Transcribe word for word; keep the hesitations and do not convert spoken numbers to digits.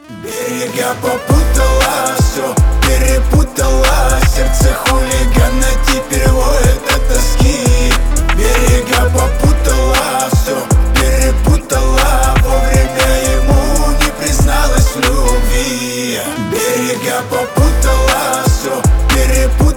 Берега попутала, все перепутала. Сердце хулигана теперь воет от тоски. Берега попутала, все перепутала. Вовремя ему не призналась в любви. Берега попутала, все перепутала.